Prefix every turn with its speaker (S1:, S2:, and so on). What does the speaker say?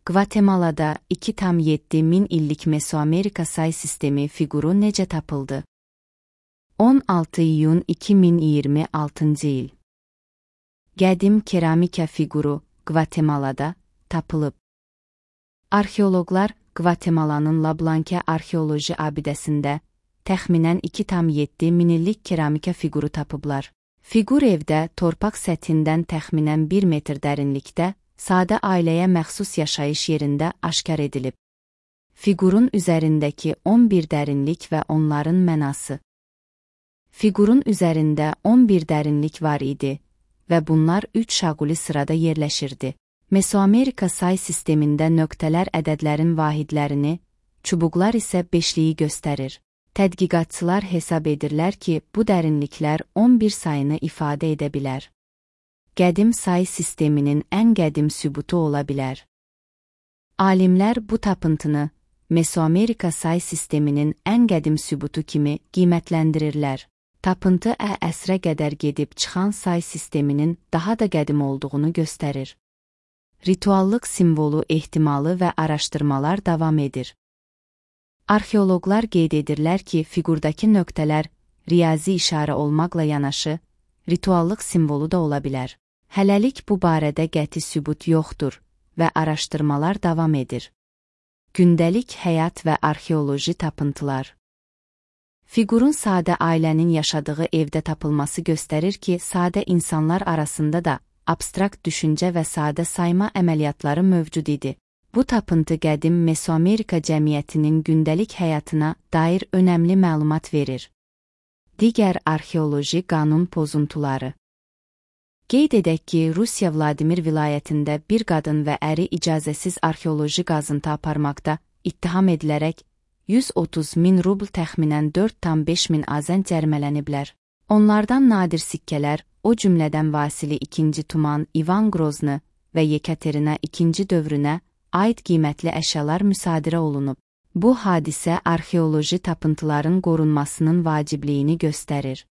S1: Gvatemalada 2,7 min illik Mesoamerika say sistemi fiquru necə tapıldı? 16 iyun 2026 il. Qədim keramika fiquru Gvatemalada tapılıb. Arxeoloqlar Gvatemalanın La Blanca arxeoloji abidəsində təxminən 2,7 min illik keramika fiquru tapıblar. Fiqur evdə torpaq səthindən təxminən 1 metr dərinlikdə, sadə ailəyə məxsus yaşayış yerində aşkar edilib. Fiqurun üzərindəki 11 dərinlik və onların mənası. Fiqurun üzərində 11 dərinlik var idi və bunlar 3 şaquli sırada yerləşirdi. Mesoamerika say sistemində nöqtələr ədədlərin vahidlərini, çubuqlar isə beşliyi göstərir. Tədqiqatçılar hesab edirlər ki, bu dərinliklər 11 sayını ifadə edə bilər. Qədim say sisteminin ən qədim sübutu ola bilər. Alimlər bu tapıntını Mesoamerika say sisteminin ən qədim sübutu kimi qiymətləndirirlər. Tapıntı əsrə qədər gedib çıxan say sisteminin daha da qədim olduğunu göstərir. Rituallıq simvolu ehtimalı və araşdırmalar davam edir. Arxeoloqlar qeyd edirlər ki, fiqurdakı nöqtələr riyazi işarə olmaqla yanaşı, rituallıq simvolu da ola bilər. Hələlik bu barədə qəti sübut yoxdur və araşdırmalar davam edir. Gündəlik həyat və arxeoloji tapıntılar. Fiqurun sadə ailənin yaşadığı evdə tapılması göstərir ki, sadə insanlar arasında da abstrakt düşüncə və sadə sayma əməliyyatları mövcud idi. Bu tapıntı qədim Mesoamerika cəmiyyətinin gündəlik həyatına dair önəmli məlumat verir. Digər arxeoloji qanun pozuntuları. Qeyd edək ki, Rusiya Vladimir vilayətində bir qadın və əri icazəsiz arxeoloji qazıntı aparmaqda ittiham edilərək 130 min rubl təxminən 4,5 min azən cərimələniblər. Onlardan nadir sikkələr, o cümlədən Vasili II Tuman, İvan Qrozny və Yekaterina II dövrünə aid qiymətli əşyalar müsadirə olunub. Bu hadisə arxeoloji tapıntıların qorunmasının vacibliyini göstərir.